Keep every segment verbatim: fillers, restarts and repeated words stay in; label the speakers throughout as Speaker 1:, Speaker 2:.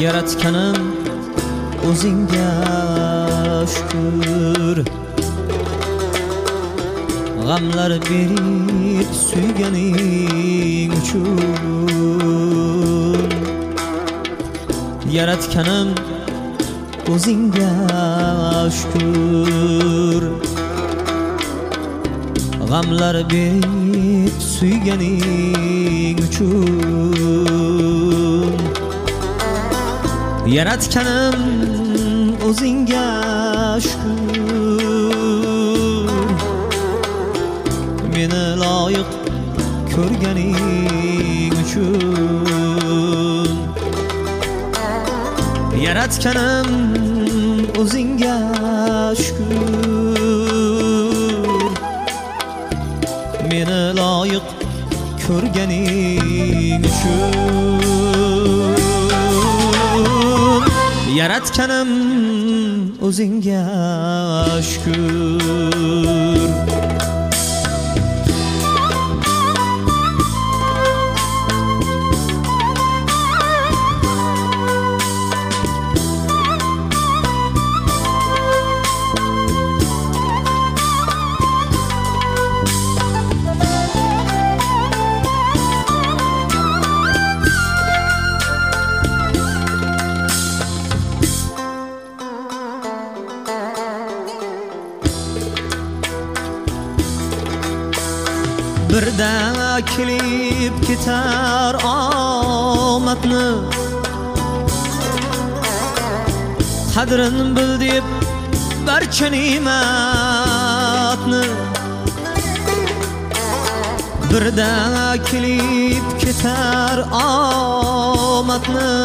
Speaker 1: yaratganim o'zingga shukr. G'amlar berib suyganing uchun yaratganim o'zingga shukr. G'amlar berib suyganing uchun yaratganim o'zingga shukr. Meni loyiq ko'rganing uchun yaratganim o'zingga shukr. Meni loyiq ko'rganing uchun yaratganim o'zingga shukr. Birdan kelib ketar omadni, qadrin bil deb barcha ne'matni. Birdan kelib ketar omadni,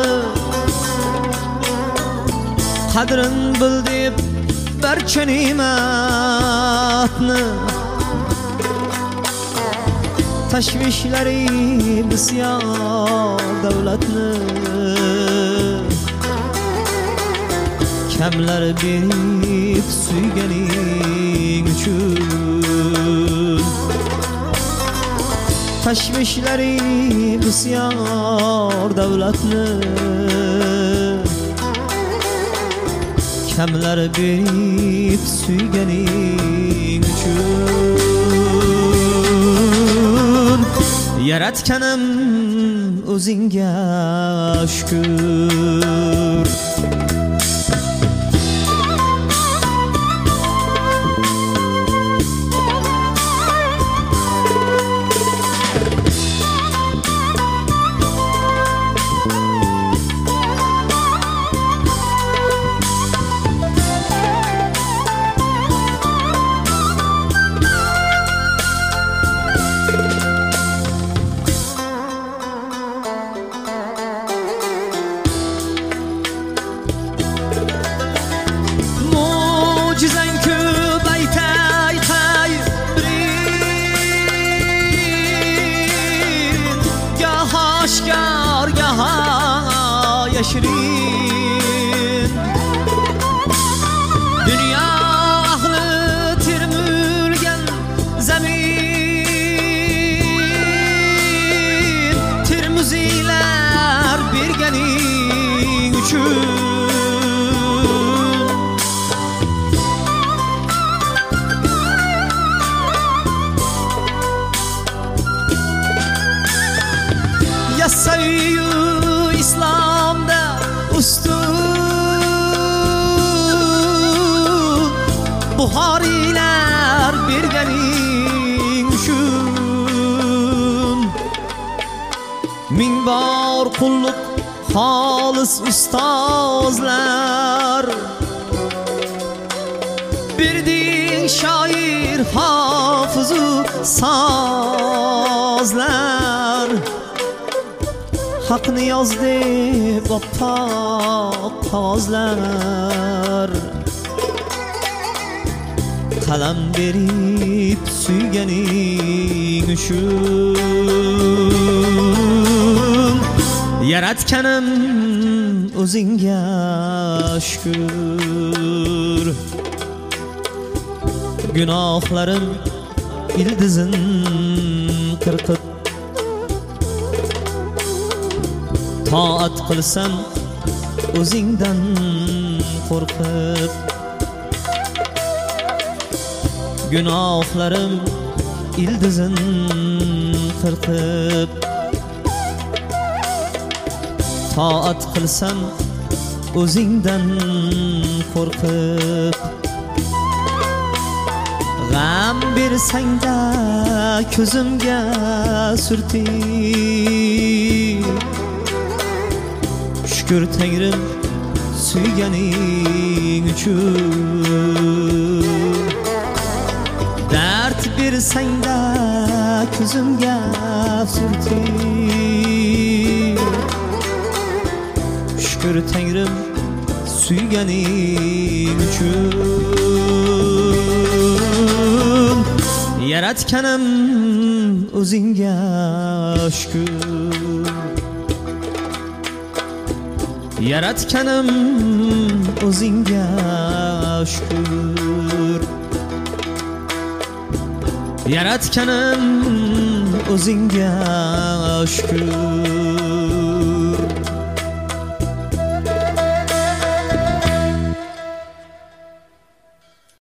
Speaker 1: qadrin bil deb barcha ne'matni. Tashvishlari bisyor davlatni kamlar berib suyganing uchun. Tashvishlari bisyor davlatni kamlar berib suyganing uchun yaratganim o'zingga shukr. Aşkar gaha yaşirin dünya ahli tirmülgen zemin tirmuziler birgening uchun Yasayı İslam'da ustun Buhariler birgening uchun Min bor qulluq xolis ustozlar Birding shoir hofizu sozlar Haqni yozdi boppoq qog'ozlar qalam berib suyganing uchun yaratganim o'zingga shukr. Gunohlarim ildizin qirqib toat qilsam o'zingdan qo'rqib. Gunohlarim ildizin qirqib, toat qilsam o'zingdan qo'rqib. G'am bersang-da ko'zimga surtib, shukr Tangrim suyganing uchun. Dard bersang-da ko'zimga surtib, shukr Tangrim suyganing uchun. Yaratganim o'zingga shukr, yaratganim o'zingga shukr, yaratganim o'zingga shukr.